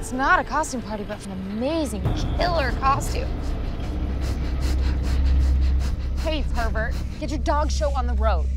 It's not a costume party, but an amazing, killer costume. Hey, pervert, get your dog show on the road.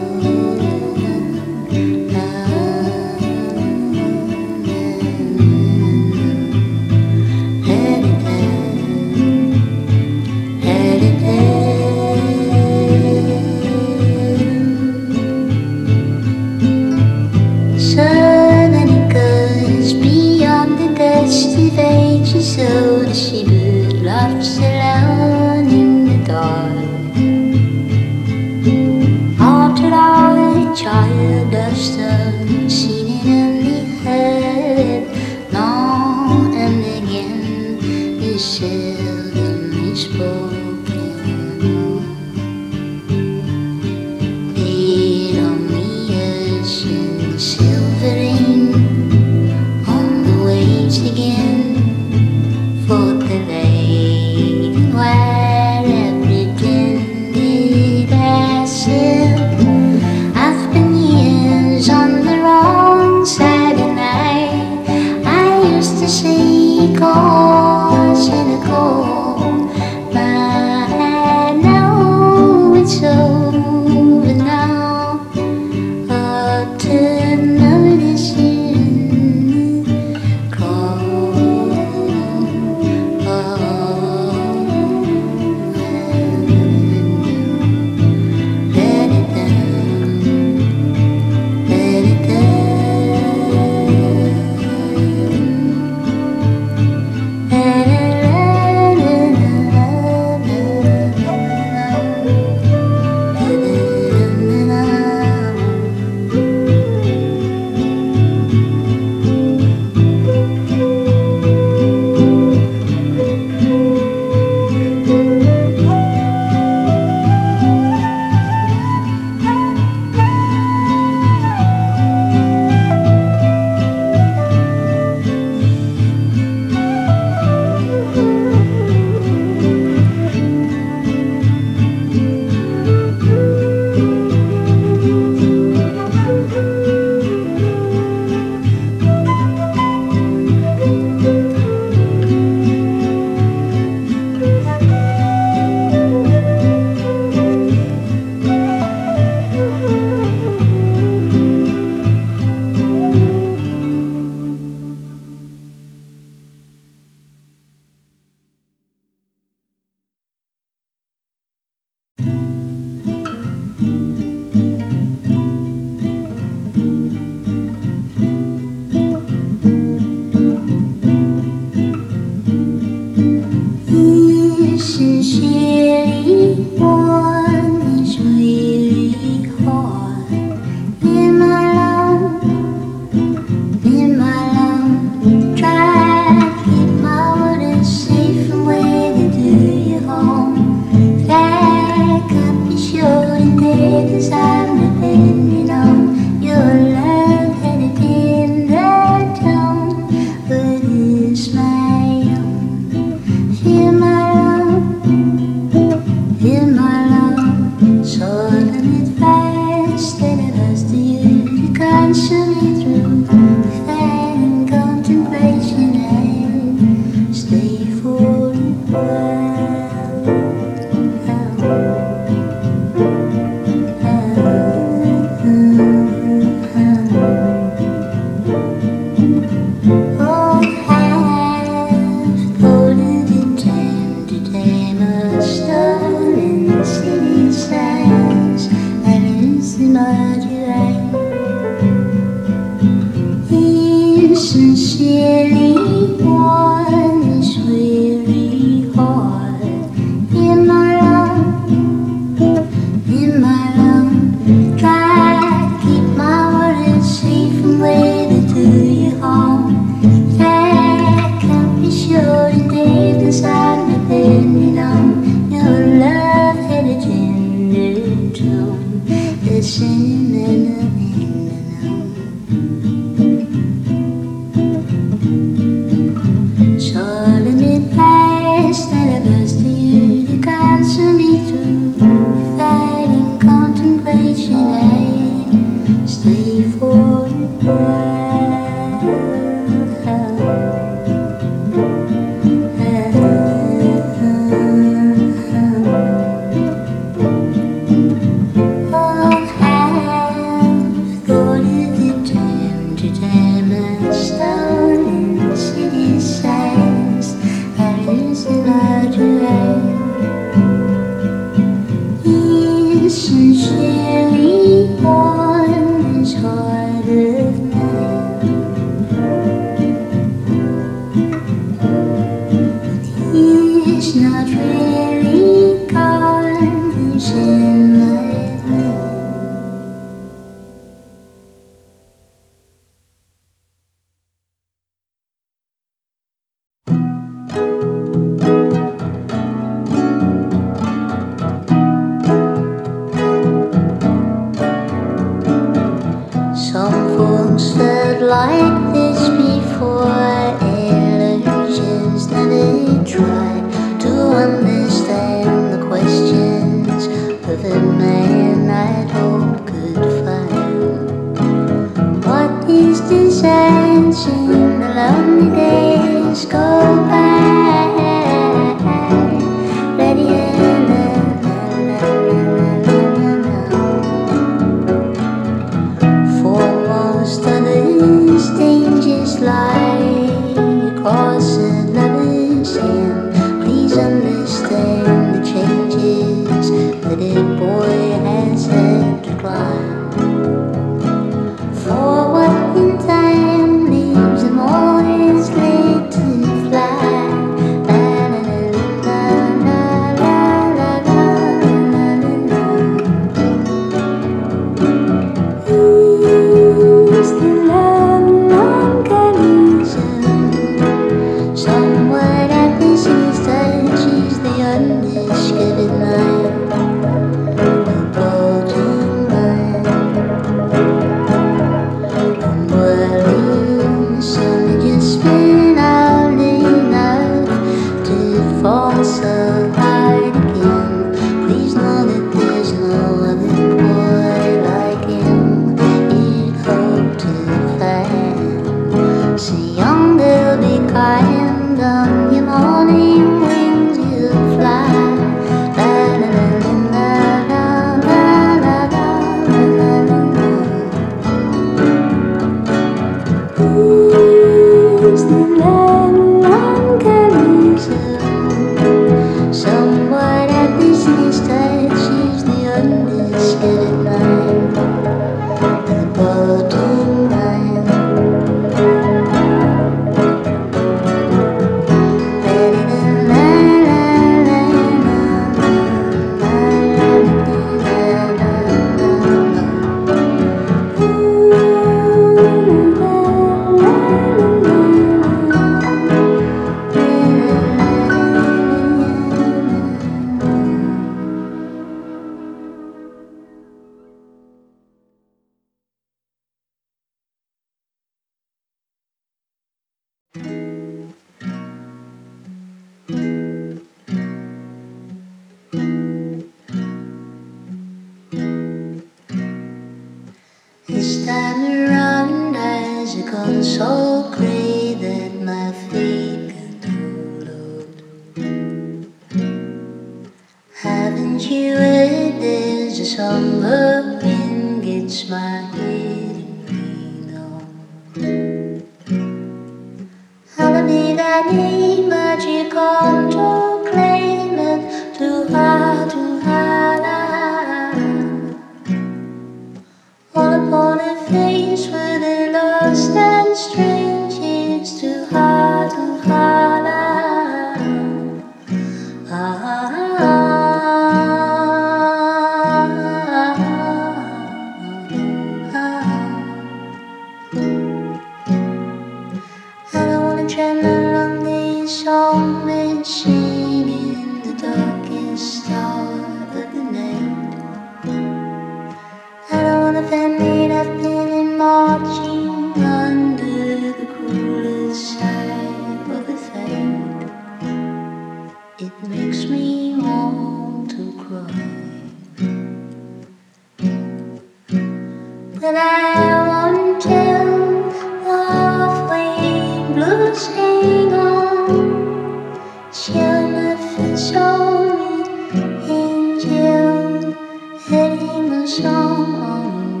that I won't tell of when blues hang on. She'll never show me angel heading a song on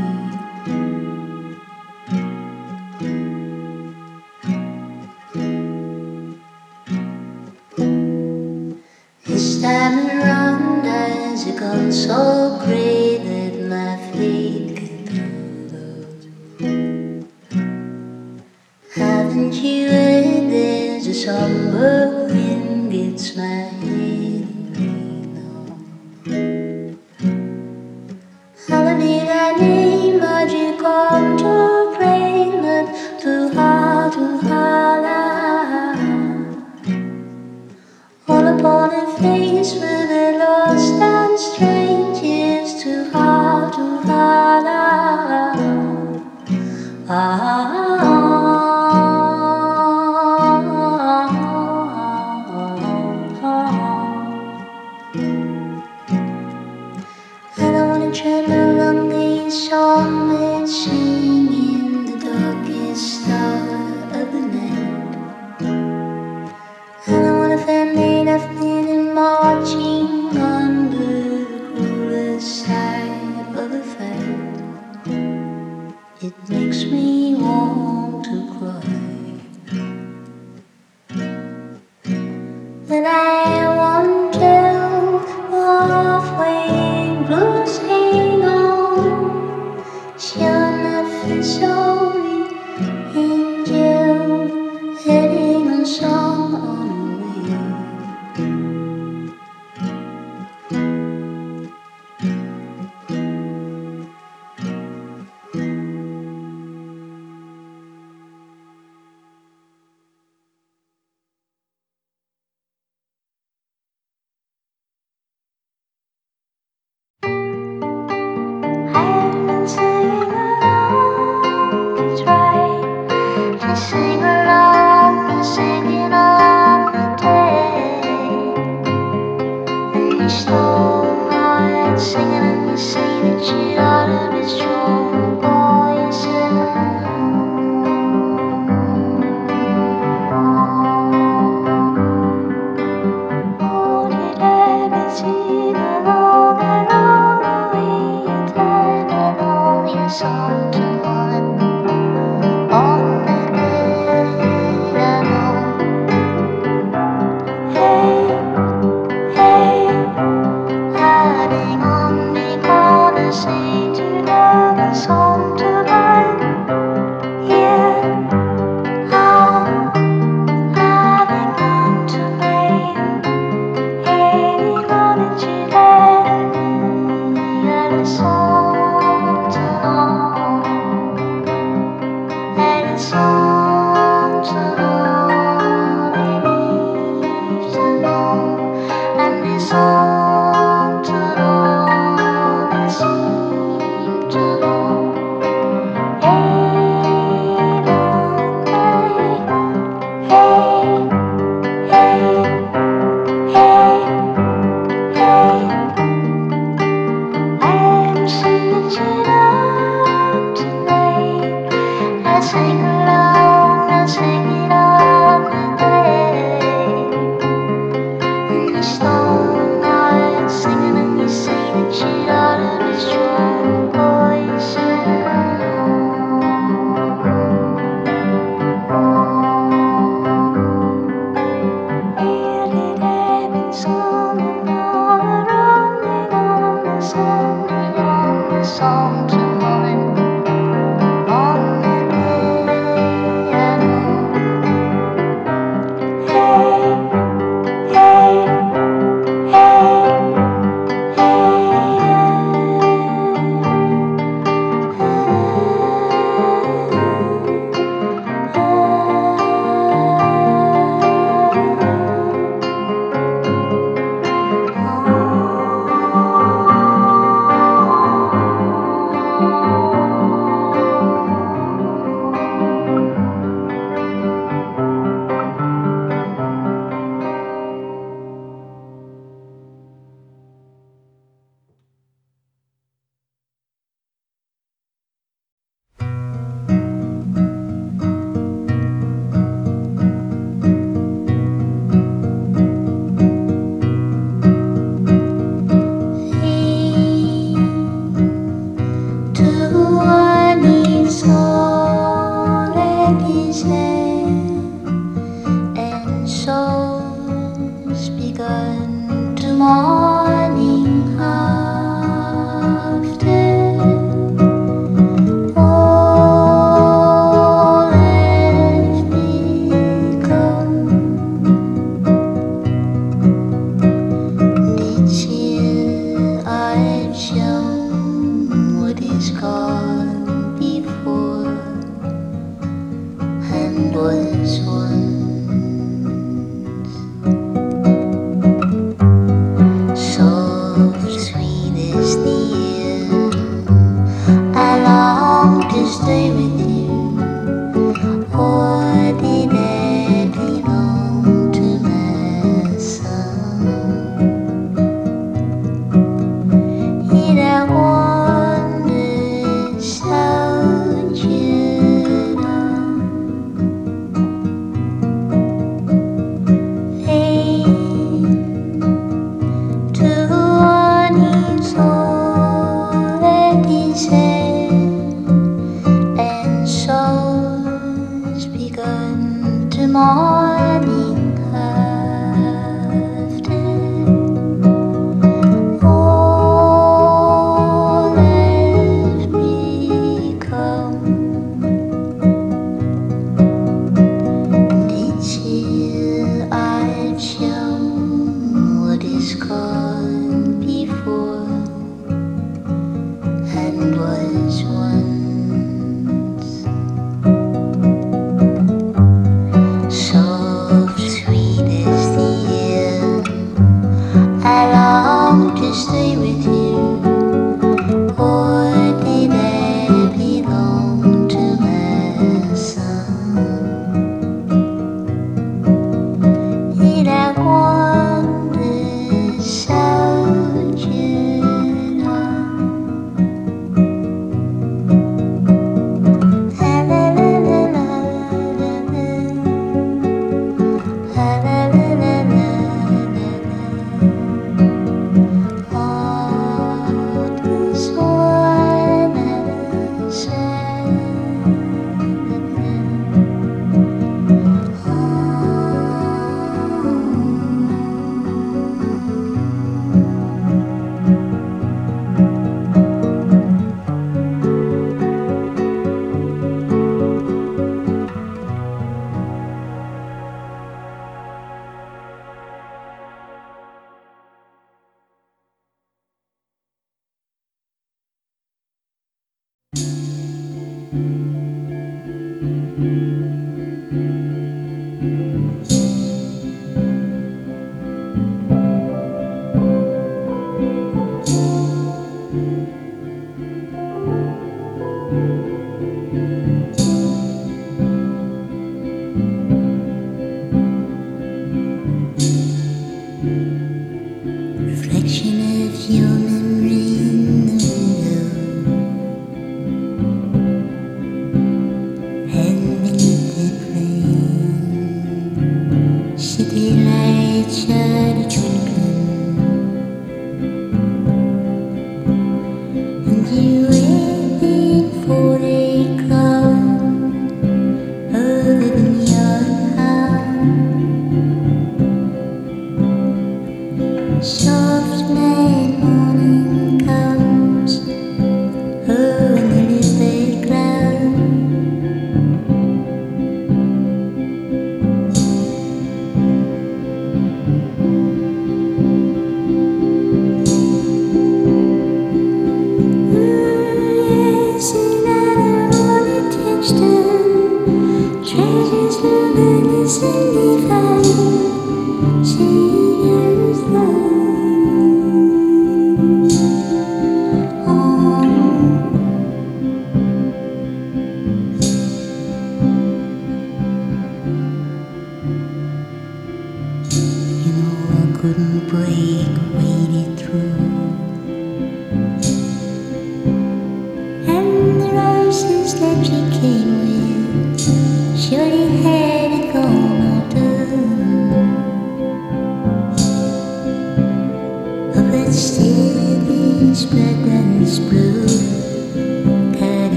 me. This time around, eyes have gone so gray that my feet can feel those. Haven't you heard there's a somber wind gets my head in holiday I need magic come to rain but too hard to holler. All upon a face with a lost and strange is too hard to holler. I don't wanna tremble on these songs, singing the darkest hour of the night. I don't wanna find me nothing in marching under the coolest side of the fight. It makes me want to cry, but I won't tell halfway blues hang on. She'll never show me angel heading on song on sing along, singing on the day. And you stole my head singing, and you say that you ought to be strong. Boy, you said, oh, did I ever see the long and all the way you died and all your song to one on the day I know. Hey, hiding on the corner, say to love a song to learn. Yeah, having come to name. Hey, wanted you there. Got a song to know. And a song to know. They need to know. And this song to know, they seem to know. Hey, long night. Hey, hey, hey, I'm singing to love tonight. I sing along, I sing it on the day. And you stole night singing, and you say that you ought to be strong. Boy, you said, really having something all around me on the song, on the song to mine. On the day I know. Hey, hey,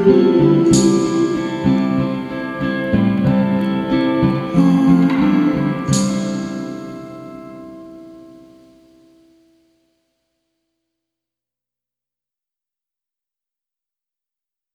you.